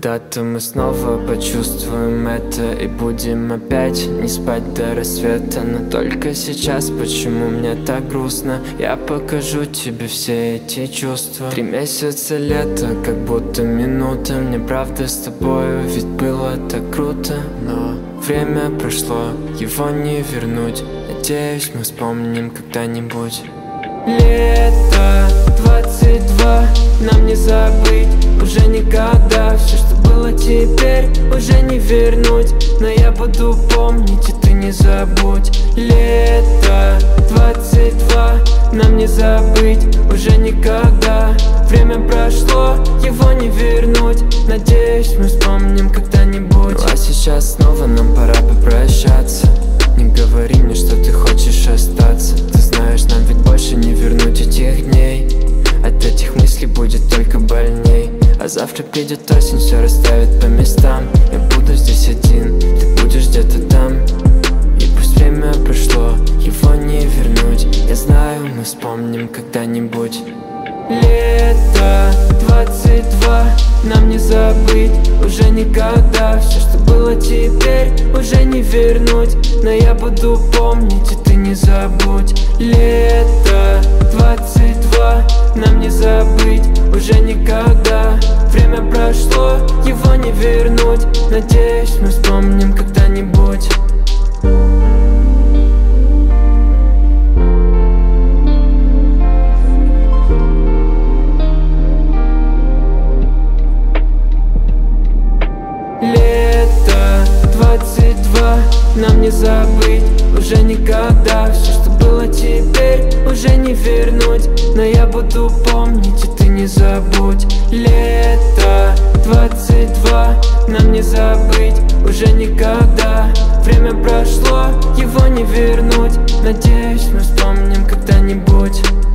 Когда-то мы снова почувствуем это и будем опять не спать до рассвета. Но только сейчас почему мне так грустно? Я покажу тебе все эти чувства. 3 месяца лета, как будто минута. Мне правда с тобою ведь было так круто. Но время прошло, его не вернуть. Надеюсь, мы вспомним когда-нибудь. Лето 22, нам не забыть уже никогда. Все, что было теперь, уже не вернуть. Но я буду помнить, и ты не забудь. Лето 22, нам не забыть уже никогда. Время прошло, его не вернуть. Надеюсь, мы вспомним когда-нибудь. Ну а сейчас снова нам пора попрощаться. Не говори мне, что ты хочешь остаться. Ты знаешь, нам ведь больше не вернуть этих дней. От этих мыслей будет только больней. А завтра придет осень, все расставит по местам. Я буду здесь один, ты будешь где-то там. И пусть время прошло, его не вернуть. Я знаю, мы вспомним когда-нибудь. Лето 22, нам не забыть уже никогда. Все, что было теперь, уже не вернуть. Но я буду помнить, и ты не забудь. Лето 22, нам не забыть уже никогда. Время прошло, его не вернуть. Надеюсь, мы вспомним когда-нибудь. Лето 22, нам не забыть уже никогда. Все, что было теперь, уже не вернуть. Но я буду помнить, и ты не забудь. Лето 22, нам не забыть уже никогда. Время прошло, его не вернуть. Надеюсь, мы вспомним когда-нибудь.